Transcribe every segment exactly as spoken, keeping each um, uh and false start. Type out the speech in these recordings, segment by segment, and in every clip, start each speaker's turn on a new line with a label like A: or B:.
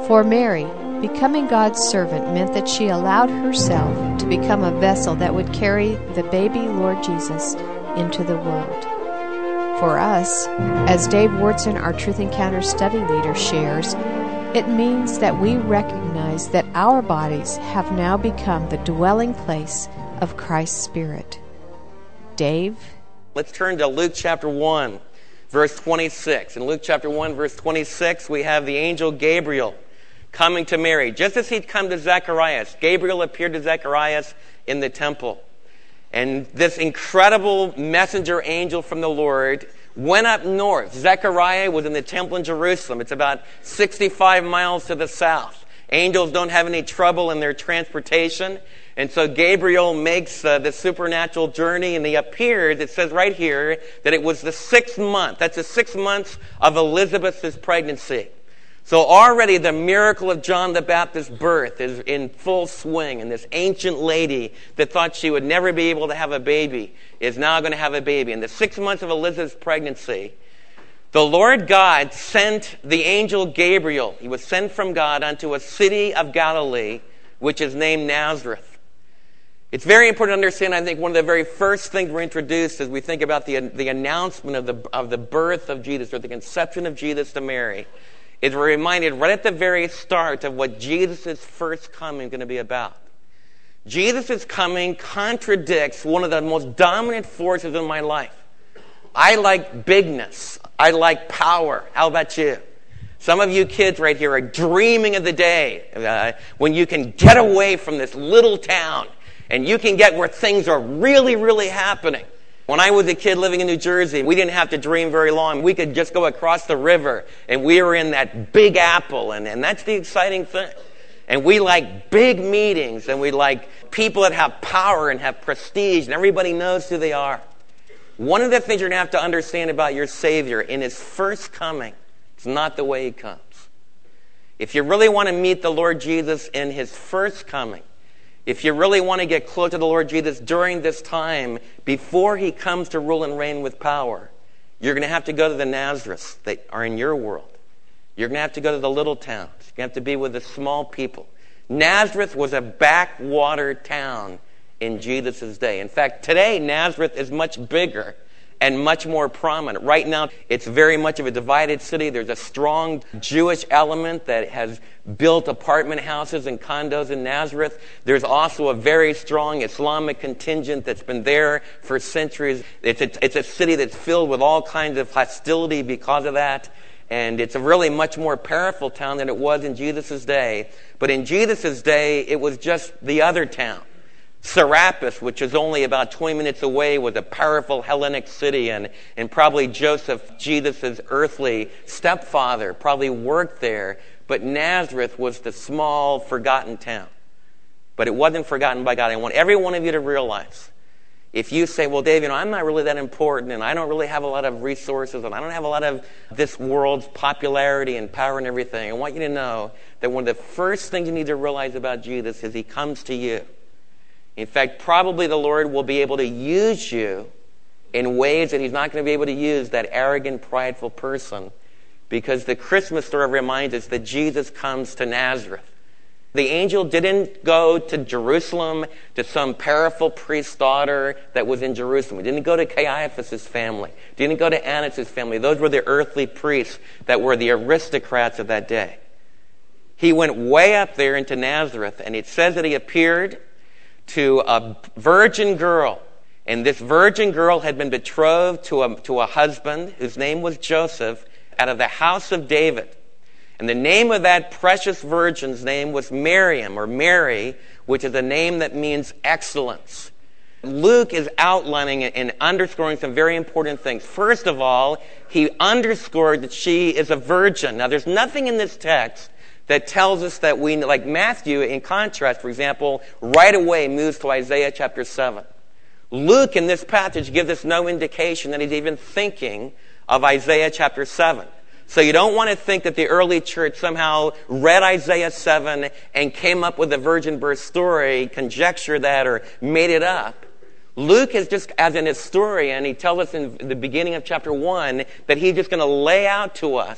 A: For Mary, becoming God's servant meant that she allowed herself to become a vessel that would carry the baby Lord Jesus into the world. For us, as Dave Wurtson, our Truth Encounter study leader, shares, it means that we recognize that our bodies have now become the dwelling place of Christ's Spirit. Dave?
B: Let's turn to Luke chapter one, verse twenty-six. In Luke chapter one, verse twenty-six, we have the angel Gabriel coming to Mary. Just as he'd come to Zacharias, Gabriel appeared to Zacharias in the temple. And this incredible messenger angel from the Lord went up north. Zechariah was in the temple in Jerusalem. It's about sixty-five miles to the south. Angels don't have any trouble in their transportation. And so Gabriel makes uh, the supernatural journey, and he appeared, it says right here, that it was the sixth month. That's the sixth month of Elizabeth's pregnancy. So already the miracle of John the Baptist's birth is in full swing, and this ancient lady that thought she would never be able to have a baby is now going to have a baby. In the six months of Elizabeth's pregnancy, the Lord God sent the angel Gabriel. He was sent from God unto a city of Galilee, which is named Nazareth. It's very important to understand, I think, one of the very first things we're introduced as we think about the, the announcement of the, of the birth of Jesus, or the conception of Jesus to Mary, is we're reminded right at the very start of what Jesus' first coming is going to be about. Jesus' coming contradicts one of the most dominant forces in my life. I like bigness. I like power. How about you? Some of you kids right here are dreaming of the day uh, when you can get away from this little town and you can get where things are really, really happening. When I was a kid living in New Jersey, we didn't have to dream very long. We could just go across the river, and we were in that Big Apple, and, and that's the exciting thing. And we like big meetings, and we like people that have power and have prestige, and everybody knows who they are. One of the things you're going to have to understand about your Savior, in His first coming, it's not the way He comes. If you really want to meet the Lord Jesus in His first coming, if you really want to get close to the Lord Jesus during this time, before He comes to rule and reign with power, you're going to have to go to the Nazareths that are in your world. You're going to have to go to the little towns. You're going to have to be with the small people. Nazareth was a backwater town in Jesus' day. In fact, today, Nazareth is much bigger and much more prominent. Right now, it's very much of a divided city. There's a strong Jewish element that has built apartment houses and condos in Nazareth. There's also a very strong Islamic contingent that's been there for centuries. It's a, it's a city that's filled with all kinds of hostility because of that. And it's a really much more powerful town than it was in Jesus' day. But in Jesus' day, it was just the other town. Serapis, which is only about twenty minutes away, was a powerful Hellenic city, and, and probably Joseph, Jesus' earthly stepfather, probably worked there. But Nazareth was the small, forgotten town. But it wasn't forgotten by God. I want every one of you to realize, if you say, well, Dave, you know, I'm not really that important, and I don't really have a lot of resources, and I don't have a lot of this world's popularity and power and everything, I want you to know that one of the first things you need to realize about Jesus is He comes to you. In fact, probably the Lord will be able to use you in ways that He's not going to be able to use that arrogant, prideful person, because the Christmas story reminds us that Jesus comes to Nazareth. The angel didn't go to Jerusalem to some powerful priest's daughter that was in Jerusalem. He didn't go to Caiaphas' family. He didn't go to Annas' family. Those were the earthly priests that were the aristocrats of that day. He went way up there into Nazareth, and it says that He appeared to a virgin girl. And this virgin girl had been betrothed to a, to a husband whose name was Joseph, out of the house of David. And the name of that precious virgin's name was Miriam, or Mary, which is a name that means excellence. Luke is outlining and underscoring some very important things. First of all, he underscored that she is a virgin. Now, there's nothing in this text that tells us that we, like Matthew, in contrast, for example, right away moves to Isaiah chapter seven. Luke, in this passage, gives us no indication that he's even thinking of Isaiah chapter seven. So you don't want to think that the early church somehow read Isaiah seven and came up with a virgin birth story, conjecture that, or made it up. Luke is just, as an historian, he tells us in the beginning of chapter one that he's just going to lay out to us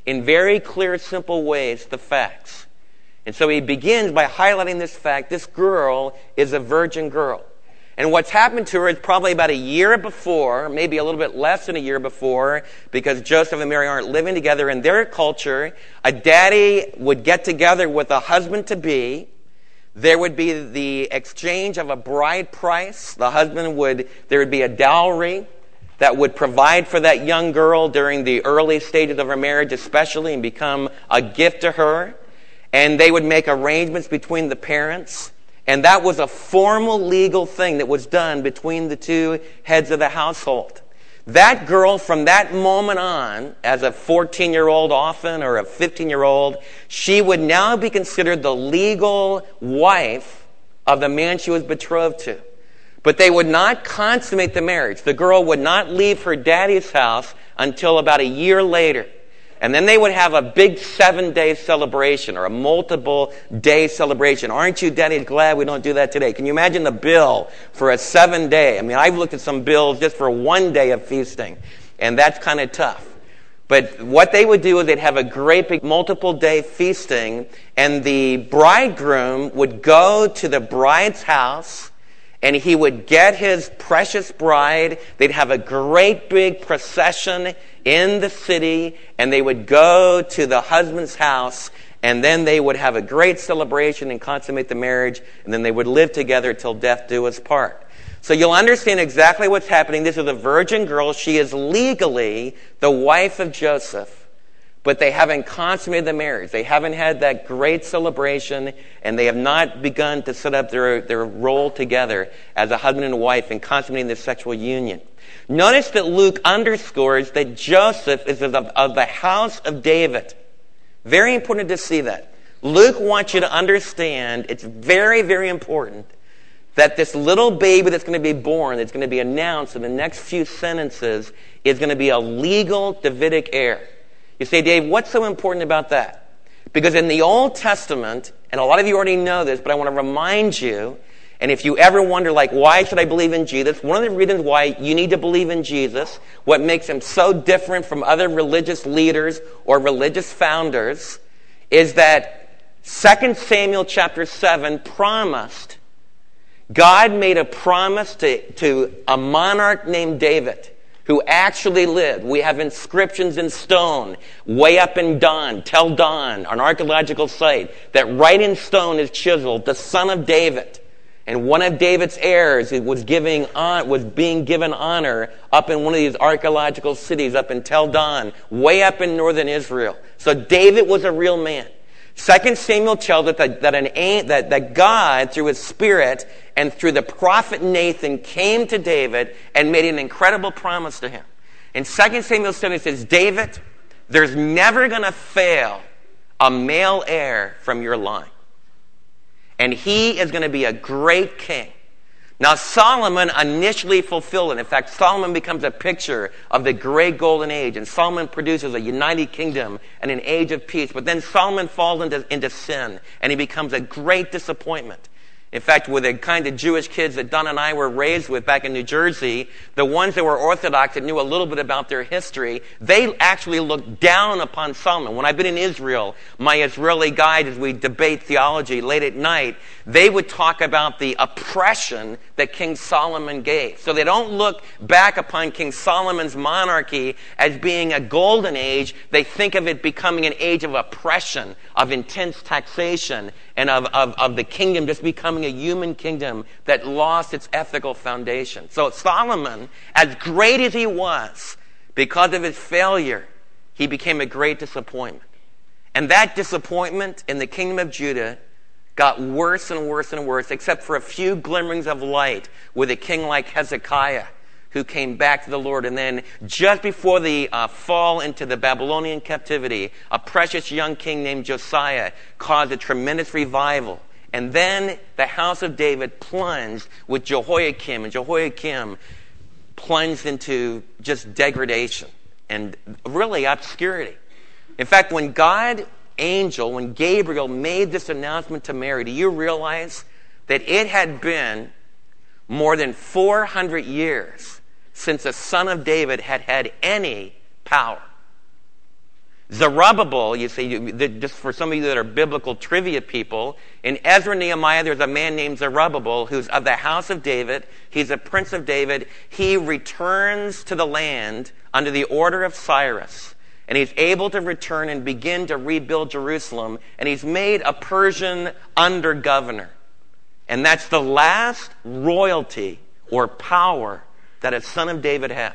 B: in very clear, simple ways the facts. And so he begins by highlighting this fact: this girl is a virgin girl. And what's happened to her is probably about a year before, maybe a little bit less than a year before, because Joseph and Mary aren't living together. In their culture, a daddy would get together with a husband-to-be. There would be the exchange of a bride price. The husband would, there would be a dowry that would provide for that young girl during the early stages of her marriage especially, and become a gift to her. And they would make arrangements between the parents. And that was a formal legal thing that was done between the two heads of the household. That girl, from that moment on, as a fourteen-year-old often, or a fifteen-year-old, she would now be considered the legal wife of the man she was betrothed to. But they would not consummate the marriage. The girl would not leave her daddy's house until about a year later. And then they would have a big seven-day celebration, or a multiple-day celebration. Aren't you, Daddy, glad we don't do that today? Can you imagine the bill for a seven-day? I mean, I've looked at some bills just for one day of feasting, and that's kind of tough. But what they would do is they'd have a great big multiple-day feasting, and the bridegroom would go to the bride's house, and he would get his precious bride. They'd have a great big procession in the city, and they would go to the husband's house, and then they would have a great celebration and consummate the marriage, and then they would live together till death do us part. So you'll understand exactly what's happening. This is a virgin girl. She is legally the wife of Joseph, but they haven't consummated the marriage. They haven't had that great celebration, and they have not begun to set up their, their role together as a husband and wife in consummating this sexual union. Notice that Luke underscores that Joseph is of, of the house of David. Very important to see that. Luke wants you to understand, it's very, very important, that this little baby that's going to be born, that's going to be announced in the next few sentences, is going to be a legal Davidic heir. You say, Dave, what's so important about that? Because in the Old Testament, and a lot of you already know this, but I want to remind you, and if you ever wonder, like, why should I believe in Jesus? One of the reasons why you need to believe in Jesus, what makes him so different from other religious leaders or religious founders, is that Second Samuel chapter seven promised, God made a promise to, to a monarch named David, who actually lived. We have inscriptions in stone, way up in Dan, Tel Dan, an archaeological site, that right in stone is chiseled, the son of David. And one of David's heirs was giving on, was being given honor up in one of these archaeological cities up in Tel Dan, way up in northern Israel. So David was a real man. Second Samuel tells us that, that, an, that, that God, through his Spirit and through the prophet Nathan, came to David and made an incredible promise to him. In Second Samuel seven, it says, David, there's never going to fail a male heir from your line. And he is going to be a great king. Now, Solomon initially fulfilled it. In fact, Solomon becomes a picture of the great golden age. And Solomon produces a united kingdom and an age of peace. But then Solomon falls into, into sin, and he becomes a great disappointment. In fact, with the kind of Jewish kids that Don and I were raised with back in New Jersey, the ones that were Orthodox that knew a little bit about their history, they actually looked down upon Solomon. When I've been in Israel, my Israeli guide, as we debate theology late at night, they would talk about the oppression that King Solomon gave. So they don't look back upon King Solomon's monarchy as being a golden age. They think of it becoming an age of oppression, of intense taxation, and of, of, of the kingdom just becoming a human kingdom that lost its ethical foundation. So Solomon, as great as he was, because of his failure, he became a great disappointment. And that disappointment in the kingdom of Judah got worse and worse and worse, except for a few glimmerings of light with a king like Hezekiah, who came back to the Lord. And then just before the uh, fall into the Babylonian captivity, a precious young king named Josiah caused a tremendous revival. And then the house of David plunged with Jehoiakim, and Jehoiakim plunged into just degradation and really obscurity. In fact, when God angel, when Gabriel made this announcement to Mary, do you realize that it had been more than four hundred years since a son of David had had any power? Zerubbabel, you see, you, the, just for some of you that are biblical trivia people, in Ezra and Nehemiah, there's a man named Zerubbabel who's of the house of David. He's a prince of David. He returns to the land under the order of Cyrus. And he's able to return and begin to rebuild Jerusalem. And he's made a Persian under governor. And that's the last royalty or power that a son of David has.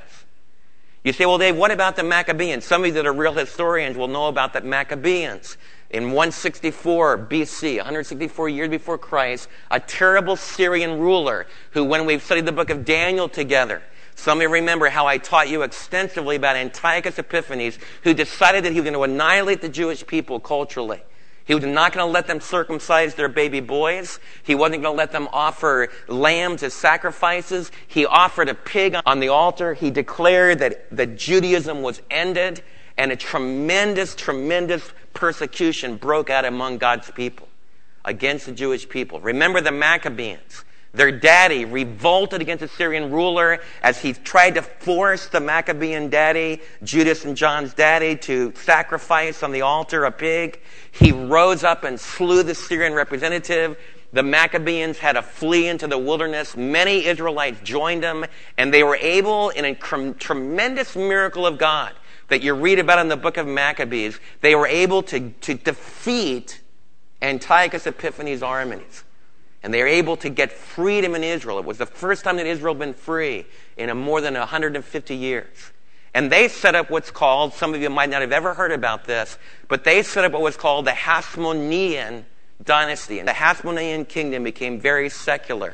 B: You say, well, Dave, what about the Maccabees? Some of you that are real historians will know about the Maccabees. In one sixty-four B C, one hundred sixty-four years before Christ, a terrible Syrian ruler who, when we've studied the book of Daniel together, some of you remember how I taught you extensively about Antiochus Epiphanes, who decided that he was going to annihilate the Jewish people culturally. He was not going to let them circumcise their baby boys. He wasn't going to let them offer lambs as sacrifices. He offered a pig on the altar. He declared that, that Judaism was ended, and a tremendous, tremendous persecution broke out among God's people against the Jewish people. Remember the Maccabees. Their daddy revolted against the Syrian ruler as he tried to force the Maccabean daddy, Judas and John's daddy, to sacrifice on the altar a pig. He rose up and slew the Syrian representative. The Maccabees had to flee into the wilderness. Many Israelites joined them, and they were able, in a tremendous miracle of God that you read about in the book of Maccabees, they were able to, to defeat Antiochus Epiphanes' armies. And they were able to get freedom in Israel. It was the first time that Israel had been free in a more than one hundred fifty years. And they set up what's called, some of you might not have ever heard about this, but they set up what was called the Hasmonean dynasty. And the Hasmonean kingdom became very secular.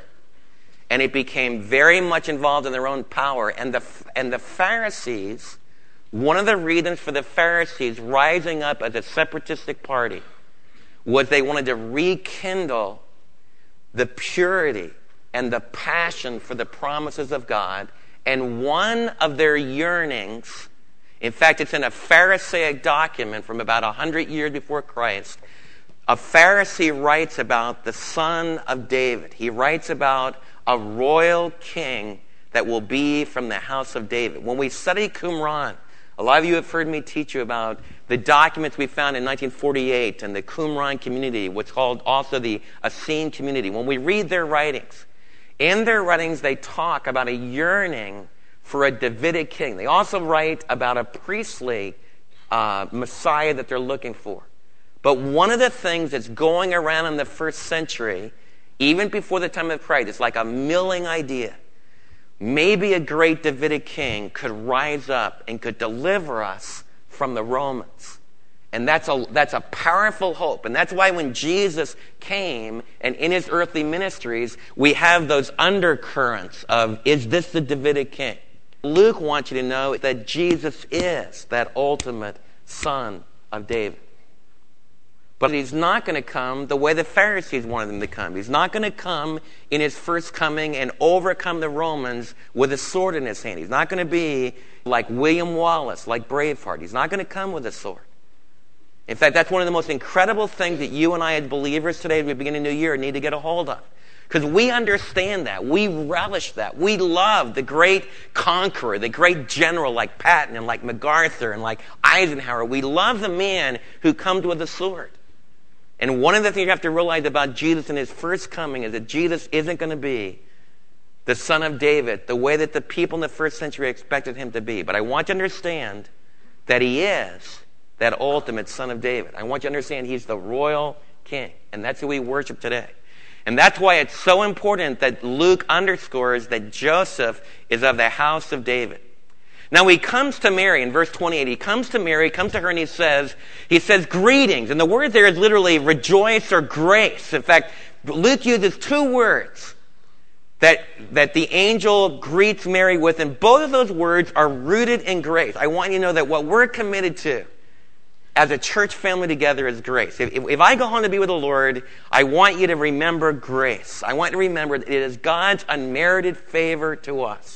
B: And it became very much involved in their own power. And the, and the Pharisees, one of the reasons for the Pharisees rising up as a separatistic party was they wanted to rekindle the purity and the passion for the promises of God. And one of their yearnings, in fact, it's in a Pharisaic document from about one hundred years before Christ, a Pharisee writes about the son of David. He writes about a royal king that will be from the house of David. When we study Qumran, a lot of you have heard me teach you about the documents we found in nineteen forty-eight and the Qumran community, what's called also the Essene community. When we read their writings, in their writings they talk about a yearning for a Davidic king. They also write about a priestly uh, Messiah that they're looking for. But one of the things that's going around in the first century, even before the time of Christ, it's like a milling idea. Maybe a great Davidic king could rise up and could deliver us from the Romans. And that's a, that's a powerful hope. And that's why when Jesus came and in his earthly ministries, we have those undercurrents of, is this the Davidic king? Luke wants you to know that Jesus is that ultimate son of David. But he's not going to come the way the Pharisees wanted him to come. He's not going to come in his first coming and overcome the Romans with a sword in his hand. He's not going to be like William Wallace, like Braveheart. He's not going to come with a sword. In fact, that's one of the most incredible things that you and I as believers today, as we begin a new year, need to get a hold of. Because we understand that. We relish that. We love the great conqueror, the great general like Patton and like MacArthur and like Eisenhower. We love the man who comes with a sword. And one of the things you have to realize about Jesus in his first coming is that Jesus isn't going to be the son of David the way that the people in the first century expected him to be. But I want you to understand that he is that ultimate son of David. I want you to understand he's the royal king. And that's who we worship today. And that's why it's so important that Luke underscores that Joseph is of the house of David. Now he comes to Mary in verse twenty-eight. He comes to Mary, comes to her, and he says, he says, greetings. And the word there is literally rejoice or grace. In fact, Luke uses two words that, that the angel greets Mary with, and both of those words are rooted in grace. I want you to know that what we're committed to as a church family together is grace. If, if, if I go home to be with the Lord, I want you to remember grace. I want you to remember that it is God's unmerited favor to us.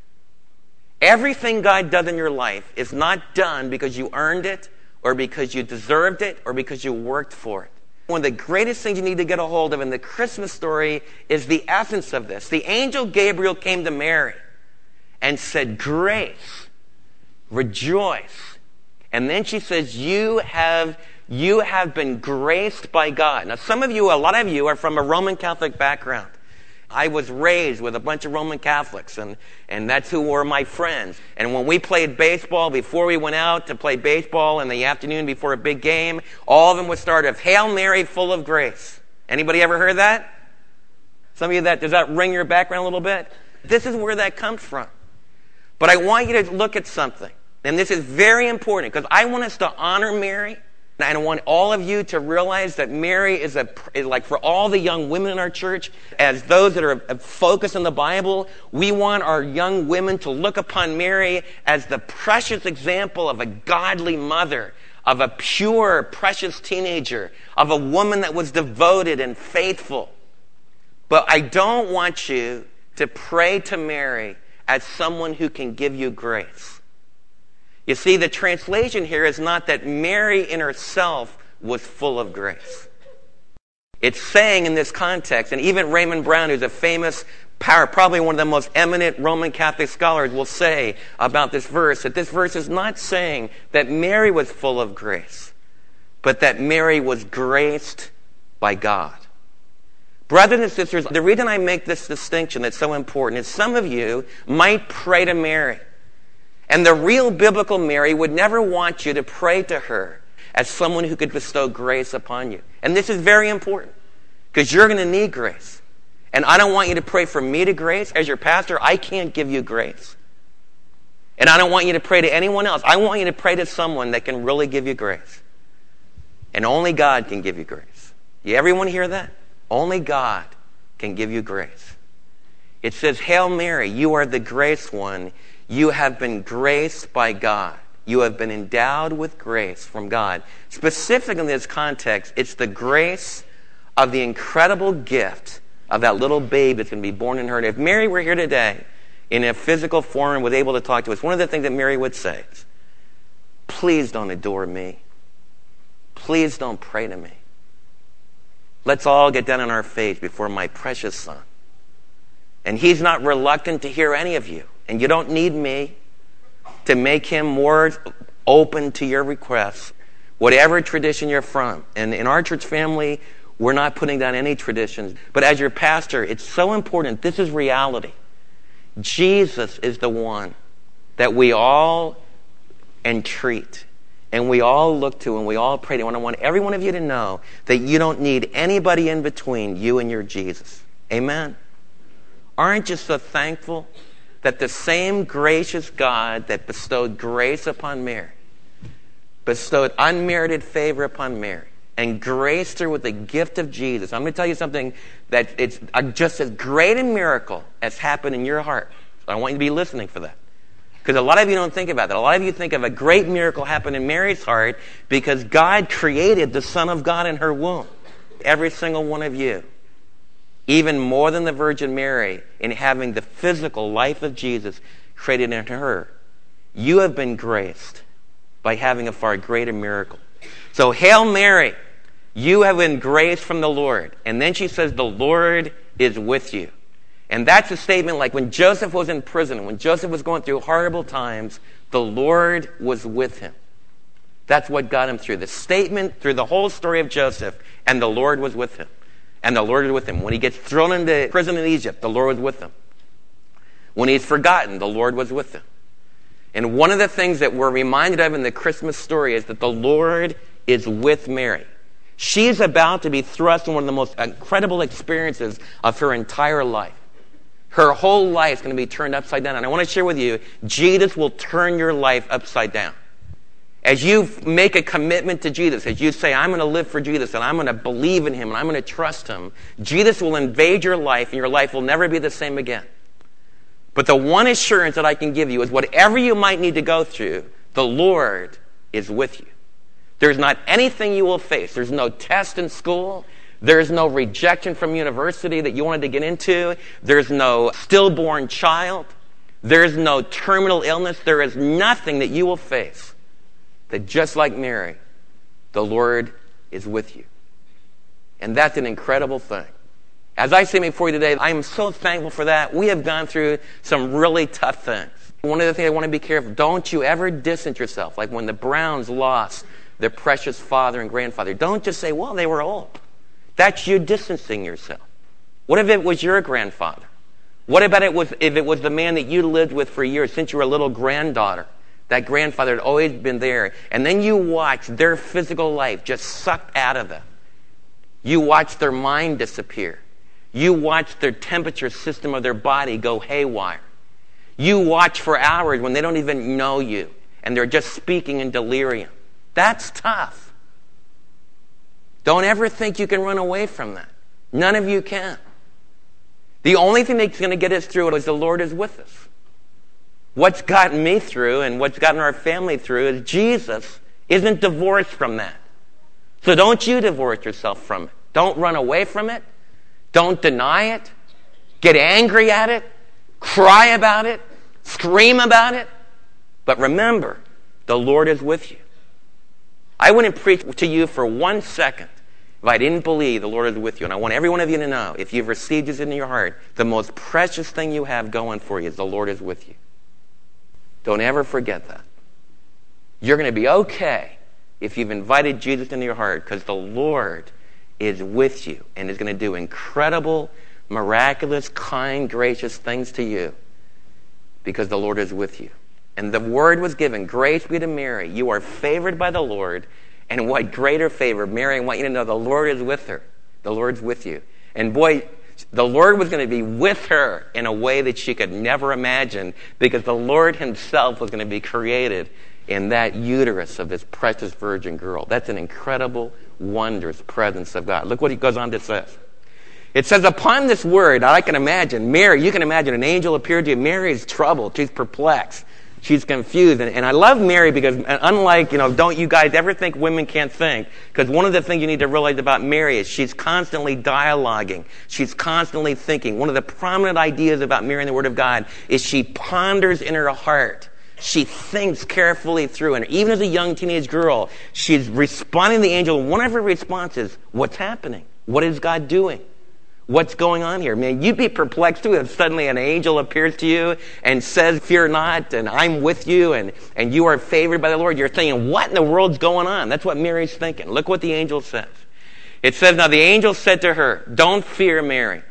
B: Everything God does in your life is not done because you earned it or because you deserved it or because you worked for it. One of the greatest things you need to get a hold of in the Christmas story is the essence of this. The angel Gabriel came to Mary and said, grace, rejoice. And then she says, you have, you have been graced by God. Now, some of you, a lot of you are from a Roman Catholic background. I was raised with a bunch of Roman Catholics, and, and that's who were my friends. And when we played baseball, before we went out to play baseball in the afternoon before a big game, all of them would start with, Hail Mary, full of grace. Anybody ever heard that? Some of you, that does that ring your background a little bit? This is where that comes from. But I want you to look at something. And this is very important, because I want us to honor Mary. And I want all of you to realize that Mary is, a, is like for all the young women in our church, as those that are focused on the Bible, we want our young women to look upon Mary as the precious example of a godly mother, of a pure, precious teenager, of a woman that was devoted and faithful. But I don't want you to pray to Mary as someone who can give you grace. You see, the translation here is not that Mary in herself was full of grace. It's saying in this context, and even Raymond Brown, who's a famous, probably one of the most eminent Roman Catholic scholars, will say about this verse, that this verse is not saying that Mary was full of grace, but that Mary was graced by God. Brothers and sisters, the reason I make this distinction that's so important is some of you might pray to Mary. And the real biblical Mary would never want you to pray to her as someone who could bestow grace upon you. And this is very important, because you're going to need grace. And I don't want you to pray for me to grace. As your pastor, I can't give you grace. And I don't want you to pray to anyone else. I want you to pray to someone that can really give you grace. And only God can give you grace. You everyone hear that? Only God can give you grace. It says, Hail Mary, you are the graced one. You have been graced by God. You have been endowed with grace from God. Specifically in this context, it's the grace of the incredible gift of that little babe that's going to be born in her. And if Mary were here today in a physical form and was able to talk to us, one of the things that Mary would say is, please don't adore me. Please don't pray to me. Let's all get down on our face before my precious son. And he's not reluctant to hear any of you. And you don't need me to make him more open to your requests, whatever tradition you're from. And in our church family, we're not putting down any traditions. But as your pastor, it's so important. This is reality. Jesus is the one that we all entreat, and we all look to, and we all pray to. And I want every one of you to know that you don't need anybody in between you and your Jesus. Amen? Aren't you so thankful that the same gracious God that bestowed grace upon Mary, bestowed unmerited favor upon Mary, and graced her with the gift of Jesus? I'm going to tell you something that it's just as great a miracle as happened in your heart. So I want you to be listening for that. Because a lot of you don't think about that. A lot of you think of a great miracle happened in Mary's heart because God created the Son of God in her womb. Every single one of you, even more than the Virgin Mary, in having the physical life of Jesus created in her, you have been graced by having a far greater miracle. So, Hail Mary, you have been graced from the Lord. And then she says, the Lord is with you. And that's a statement like when Joseph was in prison, when Joseph was going through horrible times, the Lord was with him. That's what got him through. The statement through the whole story of Joseph, and the Lord was with him. And the Lord is with him. When he gets thrown into prison in Egypt, the Lord was with him. When he's forgotten, the Lord was with him. And one of the things that we're reminded of in the Christmas story is that the Lord is with Mary. She's about to be thrust in one of the most incredible experiences of her entire life. Her whole life is going to be turned upside down. And I want to share with you, Jesus will turn your life upside down. As you make a commitment to Jesus, as you say, I'm going to live for Jesus, and I'm going to believe in him, and I'm going to trust him, Jesus will invade your life, and your life will never be the same again. But the one assurance that I can give you is whatever you might need to go through, the Lord is with you. There's not anything you will face. There's no test in school. There's no rejection from university that you wanted to get into. There's no stillborn child. There's no terminal illness. There is nothing that you will face that, just like Mary, the Lord is with you. And that's an incredible thing. As I say before you today, I am so thankful for that. We have gone through some really tough things. One of the things I want to be careful, don't you ever distance yourself. Like when the Browns lost their precious father and grandfather, don't just say, well, they were old. That's you distancing yourself. What if it was your grandfather? What about it was if it was the man that you lived with for years since you were a little granddaughter? That grandfather had always been there. And then you watch their physical life just sucked out of them. You watch their mind disappear. You watch their temperature system of their body go haywire. You watch for hours when they don't even know you. And they're just speaking in delirium. That's tough. Don't ever think you can run away from that. None of you can. The only thing that's going to get us through it is the Lord is with us. What's gotten me through and what's gotten our family through is Jesus isn't divorced from that. So don't you divorce yourself from it. Don't run away from it. Don't deny it. Get angry at it. Cry about it. Scream about it. But remember, the Lord is with you. I wouldn't preach to you for one second if I didn't believe the Lord is with you. And I want every one of you to know, if you've received this in your heart, the most precious thing you have going for you is the Lord is with you. Don't ever forget that. You're going to be okay if you've invited Jesus into your heart, because the Lord is with you and is going to do incredible, miraculous, kind, gracious things to you because the Lord is with you. And the word was given, grace be to Mary. You are favored by the Lord. And what greater favor. Mary, I want you to know the Lord is with her. The Lord's with you. And boy, the Lord was going to be with her in a way that she could never imagine, because the Lord himself was going to be created in that uterus of this precious virgin girl. That's an incredible, wondrous presence of God. Look what he goes on to say. It says, upon this word, I can imagine, Mary, you can imagine an angel appeared to you. Mary is troubled. She's perplexed. She's confused. And, and I love Mary because unlike, you know, don't you guys ever think women can't think? Because one of the things you need to realize about Mary is she's constantly dialoguing. She's constantly thinking. One of the prominent ideas about Mary in the Word of God is she ponders in her heart. She thinks carefully through. And even as a young teenage girl, she's responding to the angel. One of her responses, what's happening? What is God doing? What's going on here? Man, you'd be perplexed too if suddenly an angel appears to you and says, fear not, and I'm with you, and, and you are favored by the Lord. You're thinking, what in the world's going on? That's what Mary's thinking. Look what the angel says. It says, now the angel said to her, don't fear, Mary.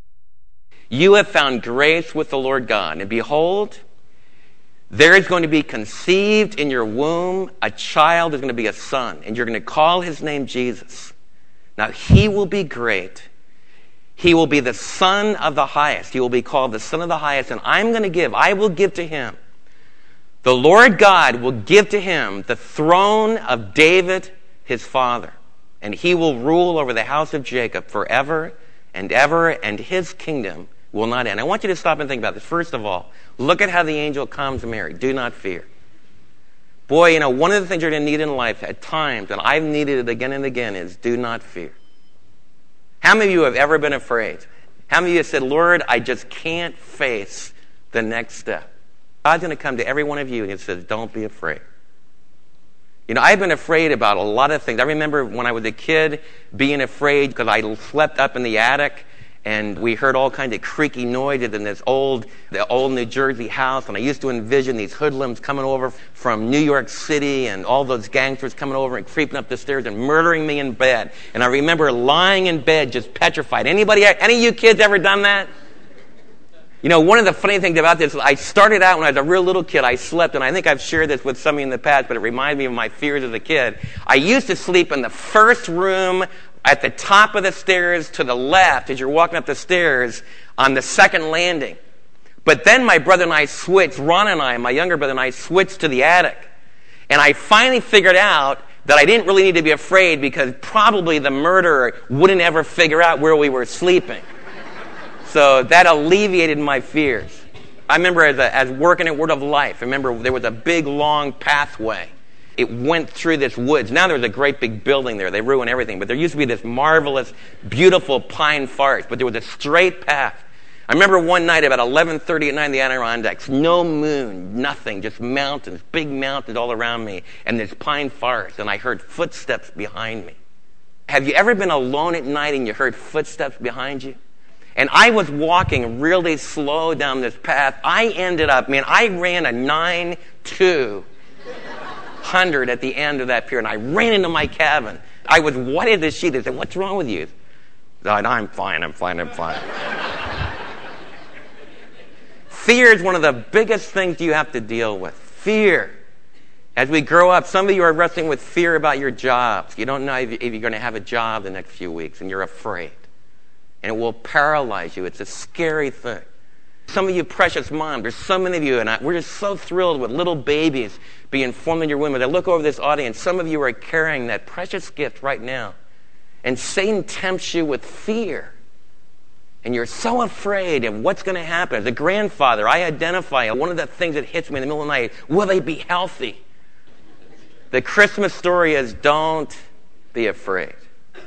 B: You have found grace with the Lord God. And behold, there is going to be conceived in your womb a child is going to be a son, and you're going to call his name Jesus. Now he will be great. He will be the Son of the Highest. He will be called the Son of the Highest. And I'm going to give, I will give to him. The Lord God will give to him the throne of David, his father. And he will rule over the house of Jacob forever and ever, and his kingdom will not end. I want you to stop and think about this. First of all, look at how the angel comes to Mary. Do not fear. Boy, you know, one of the things you're going to need in life at times, and I've needed it again and again, is do not fear. How many of you have ever been afraid? How many of you have said, Lord, I just can't face the next step? God's going to come to every one of you and he says, don't be afraid. You know, I've been afraid about a lot of things. I remember when I was a kid being afraid because I slept up in the attic and we heard all kinds of creaky noises in this old, the old New Jersey house. And I used to envision these hoodlums coming over from New York City and all those gangsters coming over and creeping up the stairs and murdering me in bed. And I remember lying in bed just petrified. Anybody, any of you kids ever done that? You know, one of the funny things about this, I started out when I was a real little kid, I slept, and I think I've shared this with some of you in the past, but it reminded me of my fears as a kid. I used to sleep in the first room at the top of the stairs to the left as you're walking up the stairs on the second landing. But then my brother and I switched, Ron and I, my younger brother and I switched to the attic. And I finally figured out that I didn't really need to be afraid because probably the murderer wouldn't ever figure out where we were sleeping. So that alleviated my fears. I remember as, a, as working at Word of Life, I remember there was a big, long pathway. It went through this woods. Now there's a great big building there. They ruin everything. But there used to be this marvelous, beautiful pine forest. But there was a straight path. I remember one night about eleven thirty at night in the Adirondacks. No moon, nothing. Just mountains, big mountains all around me. And this pine forest. And I heard footsteps behind me. Have you ever been alone at night and you heard footsteps behind you? And I was walking really slow down this path. I ended up, man, I ran a nine two hundred at the end of that pier, and I ran into my cabin. I was white as a sheet. They said, what's wrong with you? I said, I'm fine, I'm fine, I'm fine. Fear is one of the biggest things you have to deal with. Fear. As we grow up, some of you are wrestling with fear about your jobs. You don't know if you're going to have a job the next few weeks, and you're afraid. And it will paralyze you. It's a scary thing. Some of you precious moms, there's so many of you, and I, we're just so thrilled with little babies being formed in your womb. As I look over this audience, some of you are carrying that precious gift right now. And Satan tempts you with fear. And you're so afraid of what's going to happen. As a grandfather, I identify one of the things that hits me in the middle of the night, will they be healthy? The Christmas story is, don't be afraid.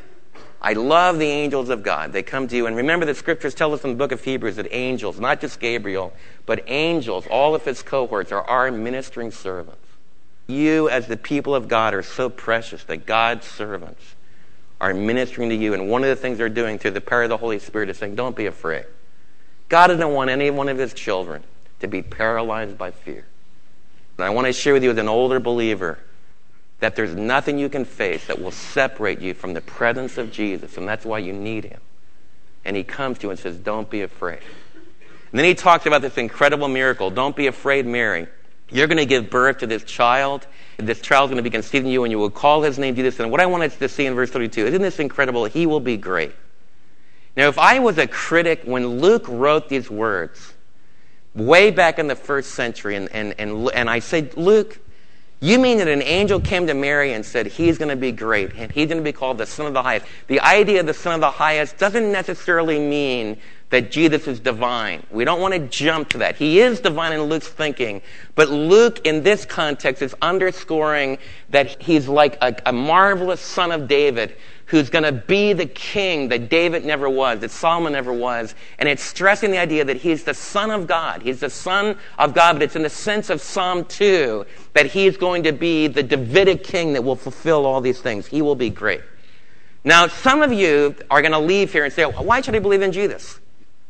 B: I love the angels of God. They come to you. And remember, the scriptures tell us in the book of Hebrews that angels, not just Gabriel, but angels, all of his cohorts, are our ministering servants. You, as the people of God, are so precious that God's servants are ministering to you. And one of the things they're doing through the power of the Holy Spirit is saying, don't be afraid. God doesn't want any one of his children to be paralyzed by fear. And I want to share with you as an older believer that there's nothing you can face that will separate you from the presence of Jesus, and that's why you need him. And he comes to you and says, don't be afraid. And then he talks about this incredible miracle. Don't be afraid, Mary. You're going to give birth to this child. This child's going to be conceived in you, and you will call his name Jesus. And what I wanted to see in verse thirty-two, isn't this incredible? He will be great. Now, if I was a critic when Luke wrote these words, way back in the first century, and, and, and, and I said, Luke, you mean that an angel came to Mary and said, he's going to be great, and he's going to be called the Son of the Highest. The idea of the Son of the Highest doesn't necessarily mean that Jesus is divine. We don't want to jump to that. He is divine in Luke's thinking, but Luke, in this context, is underscoring that he's like a, a marvelous son of David who's going to be the king that David never was, that Solomon never was. And it's stressing the idea that he's the Son of God. He's the Son of God, but it's in the sense of Psalm two that he's going to be the Davidic king that will fulfill all these things. He will be great. Now, some of you are going to leave here and say, why should I believe in Jesus?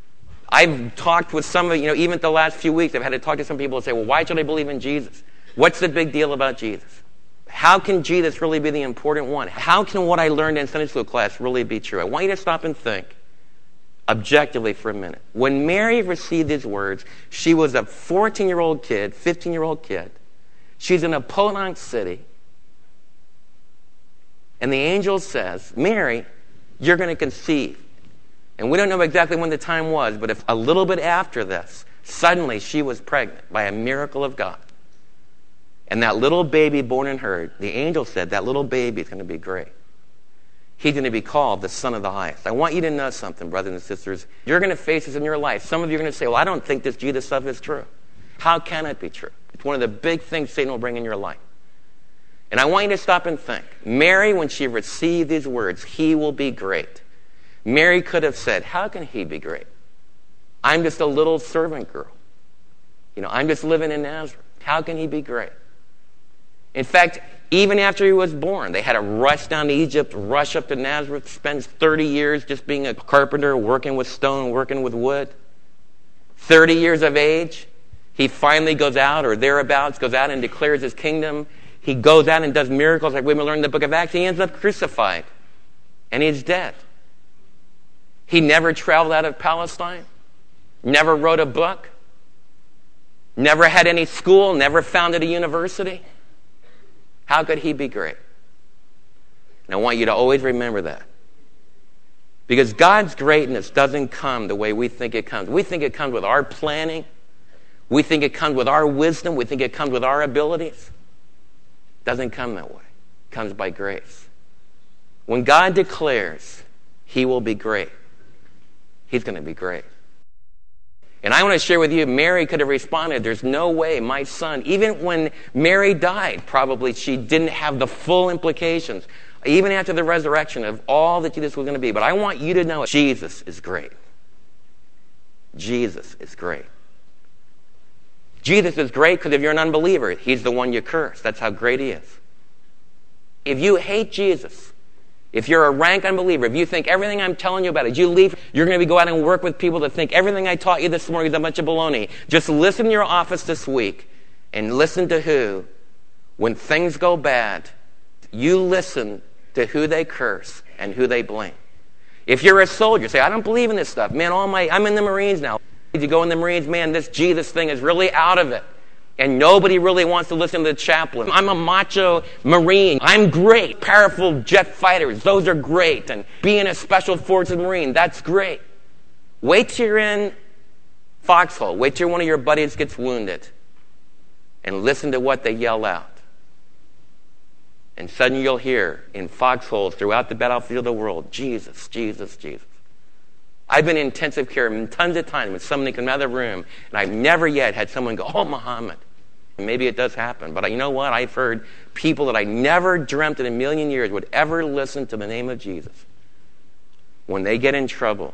B: I've talked with some of you, know, even the last few weeks, I've had to talk to some people and say, well, why should I believe in Jesus? What's the big deal about Jesus? How can Jesus really be the important one? How can what I learned in Sunday school class really be true? I want you to stop and think objectively for a minute. When Mary received these words, she was a fourteen-year-old kid, fifteen-year-old kid. She's in a podunk city. And the angel says, Mary, you're going to conceive. And we don't know exactly when the time was, but if a little bit after this, suddenly she was pregnant by a miracle of God. And that little baby born in her, the angel said, that little baby is going to be great. He's going to be called the Son of the Highest. I want you to know something, brothers and sisters. You're going to face this in your life. Some of you are going to say, well, I don't think this Jesus stuff is true. How can it be true? It's one of the big things Satan will bring in your life. And I want you to stop and think. Mary, when she received these words, he will be great. Mary could have said, how can he be great? I'm just a little servant girl. You know, I'm just living in Nazareth. How can he be great? In fact, even after he was born, they had to rush down to Egypt, rush up to Nazareth, spend thirty years just being a carpenter, working with stone, working with wood. thirty years of age, he finally goes out, or thereabouts, goes out and declares his kingdom. He goes out and does miracles like we learned in the book of Acts. He ends up crucified, and he's dead. He never traveled out of Palestine, never wrote a book, never had any school, never founded a university. How could he be great? And I want you to always remember that. Because God's greatness doesn't come the way we think it comes. We think it comes with our planning. We think it comes with our wisdom. We think it comes with our abilities. It doesn't come that way. It comes by grace. When God declares he will be great, he's going to be great. And I want to share with you, Mary could have responded, there's no way my son, even when Mary died, probably she didn't have the full implications, even after the resurrection, of all that Jesus was going to be. But I want you to know Jesus is great. Jesus is great. Jesus is great because if you're an unbeliever, he's the one you curse. That's how great he is. If you hate Jesus, If you're a rank unbeliever, if you think everything I'm telling you about it, you leave, you're going to be go out and work with people that think everything I taught you this morning is a bunch of baloney. Just listen to your office this week and listen to who, when things go bad, you listen to who they curse and who they blame. If you're a soldier, say, I don't believe in this stuff. Man, all my, I'm in the Marines now. If you go in the Marines, man, this Jesus thing is really out of it. And nobody really wants to listen to the chaplain. I'm a macho Marine. I'm great. Powerful jet fighters, those are great. And being a special forces Marine, that's great. Wait till you're in Foxhole. Wait till one of your buddies gets wounded. And listen to what they yell out. And suddenly you'll hear in foxholes throughout the battlefield of the world, Jesus, Jesus, Jesus. I've been in intensive care tons of times when somebody comes out of the room, and I've never yet had someone go, oh, Muhammad. Maybe it does happen, but you know what? I've heard people that I never dreamt in a million years would ever listen to the name of Jesus. When they get in trouble,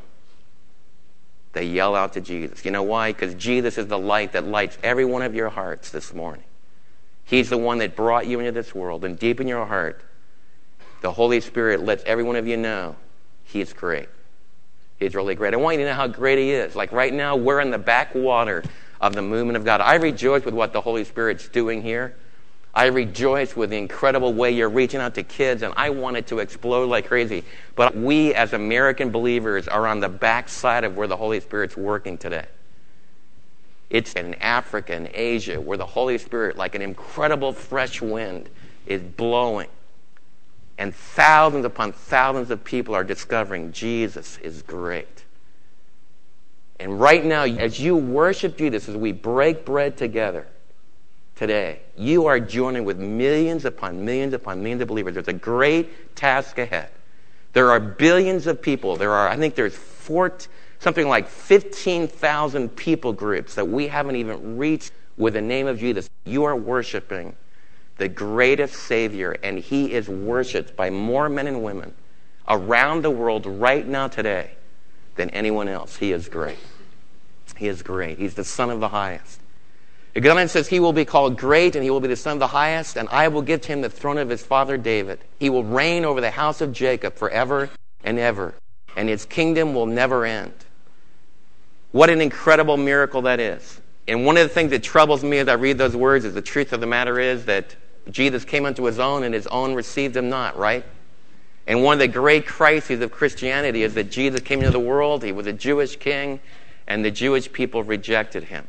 B: they yell out to Jesus. You know why? Because Jesus is the light that lights every one of your hearts this morning. He's the one that brought you into this world, and deep in your heart, the Holy Spirit lets every one of you know He's great. He's really great. I want you to know how great He is. Like right now, we're in the backwater of the movement of God. I rejoice with what the Holy Spirit's doing here. I rejoice with the incredible way you're reaching out to kids, and I want it to explode like crazy. But we as American believers are on the backside of where the Holy Spirit's working today. It's in Africa and Asia where the Holy Spirit, like an incredible fresh wind, is blowing. And thousands upon thousands of people are discovering Jesus is great. And right now, as you worship Jesus, as we break bread together today, you are joining with millions upon millions upon millions of believers. There's a great task ahead. There are billions of people. There are, I think there's four, something like fifteen thousand people groups that we haven't even reached with the name of Jesus. You are worshiping the greatest Savior, and He is worshipped by more men and women around the world right now today than anyone else. He is great. He is great. He's the Son of the Highest. Again, says, He will be called great, and He will be the Son of the Highest, and I will give to Him the throne of His father David. He will reign over the house of Jacob forever and ever, and His kingdom will never end. What an incredible miracle that is. And one of the things that troubles me as I read those words is the truth of the matter is that Jesus came unto His own, and His own received Him not, right? And one of the great crises of Christianity is that Jesus came into the world, He was a Jewish king, and the Jewish people rejected Him.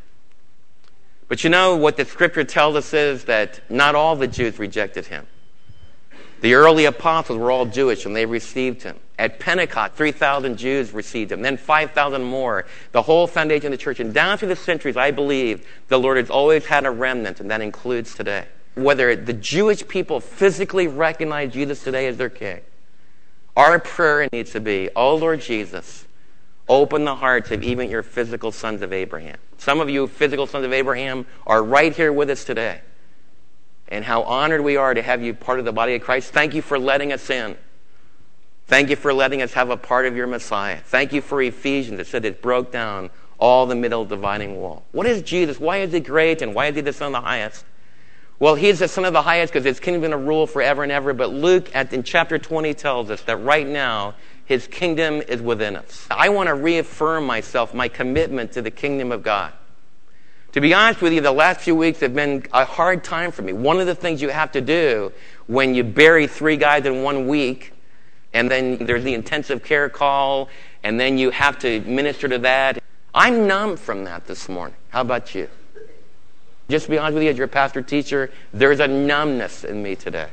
B: But you know what the Scripture tells us is that not all the Jews rejected Him. The early apostles were all Jewish, and they received Him. At Pentecost, three thousand Jews received Him, then five thousand more. The whole foundation of the church. And down through the centuries, I believe the Lord has always had a remnant, and that includes today. Whether the Jewish people physically recognize Jesus today as their king, our prayer needs to be, oh Lord Jesus, open the hearts of even your physical sons of Abraham. Some of you physical sons of Abraham are right here with us today. And how honored we are to have you part of the body of Christ. Thank you for letting us in. Thank you for letting us have a part of your Messiah. Thank you for Ephesians that said it broke down all the middle dividing wall. What is Jesus? Why is He great, and why is He the Son of the Highest? Well, He's the Son of the Highest because His kingdom is going to rule forever and ever. But Luke at, in chapter twenty tells us that right now, His kingdom is within us. I want to reaffirm myself, my commitment to the kingdom of God. To be honest with you, the last few weeks have been a hard time for me. One of the things you have to do when you bury three guys in one week, and then there's the intensive care call, and then you have to minister to that. I'm numb from that this morning. How about you? Just to be honest with you, as your pastor teacher, there's a numbness in me today.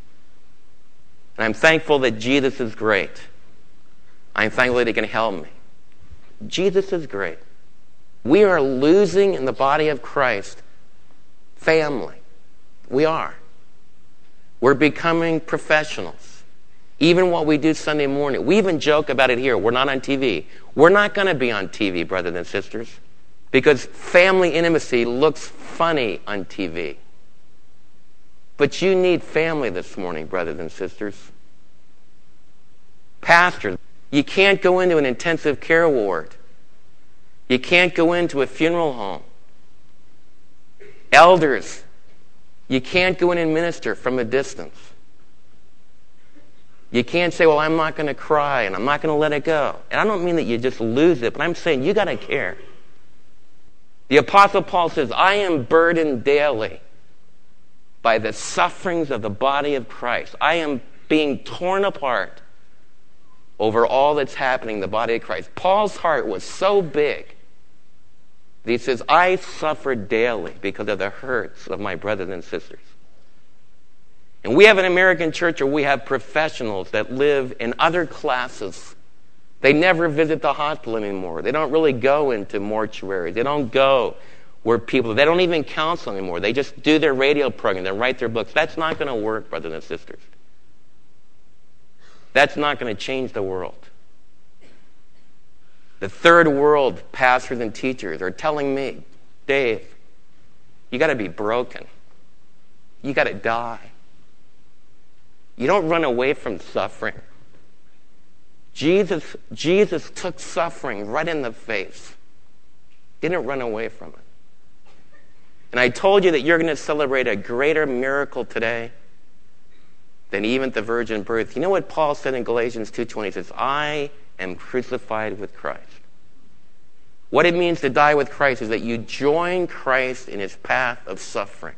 B: And I'm thankful that Jesus is great. I'm thankful that He can help me. Jesus is great. We are losing in the body of Christ family. We are. We're becoming professionals. Even what we do Sunday morning. We even joke about it here. We're not on T V. We're not going to be on T V, brothers and sisters, because family intimacy looks funny on T V. But you need family this morning, brothers and sisters. Pastors, you can't go into an intensive care ward. You can't go into a funeral home. Elders, you can't go in and minister from a distance. You can't say, well, I'm not going to cry and I'm not going to let it go. And I don't mean that you just lose it, but I'm saying you got to care. The Apostle Paul says, I am burdened daily by the sufferings of the body of Christ. I am being torn apart over all that's happening in the body of Christ. Paul's heart was so big that he says, I suffer daily because of the hurts of my brothers and sisters. And we have an American church where we have professionals that live in other classes. They never visit the hospital anymore. They don't really go into mortuaries. They don't go where people, they don't even counsel anymore. They just do their radio program. They write their books. That's not going to work, brothers and sisters. That's not going to change the world. The third world pastors and teachers are telling me, Dave, you got to be broken. You got to die. You don't run away from suffering. Jesus, Jesus took suffering right in the face. Didn't run away from it. And I told you that you're going to celebrate a greater miracle today than even the virgin birth. You know what Paul said in Galatians two twenty? He says, I am crucified with Christ. What it means to die with Christ is that you join Christ in his path of suffering.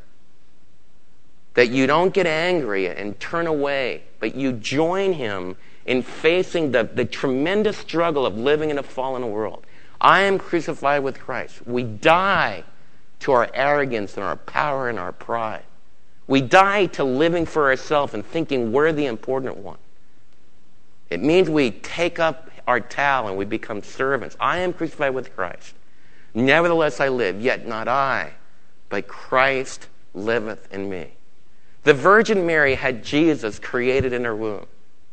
B: That you don't get angry and turn away, but you join him in facing the, the tremendous struggle of living in a fallen world. I am crucified with Christ. We die to our arrogance and our power and our pride. We die to living for ourselves and thinking we're the important one. It means we take up our towel and we become servants. I am crucified with Christ. Nevertheless I live, yet not I, but Christ liveth in me. The Virgin Mary had Jesus created in her womb.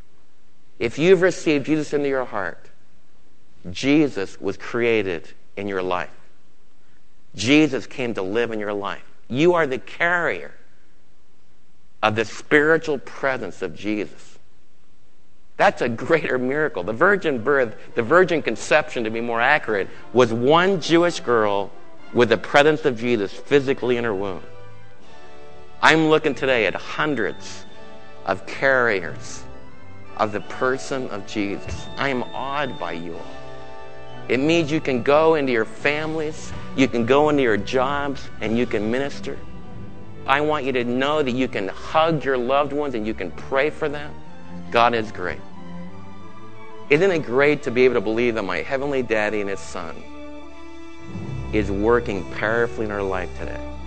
B: If you've received Jesus into your heart, Jesus was created in your life. Jesus came to live in your life. You are the carrier of the spiritual presence of Jesus. That's a greater miracle. The virgin birth, the virgin conception, to be more accurate, was one Jewish girl with the presence of Jesus physically in her womb. I'm looking today at hundreds of carriers of the person of Jesus. I am awed by you all. It means you can go into your families, you can go into your jobs, and you can minister. I want you to know that you can hug your loved ones and you can pray for them. God is great. Isn't it great to be able to believe that my heavenly daddy and his son is working powerfully in our life today?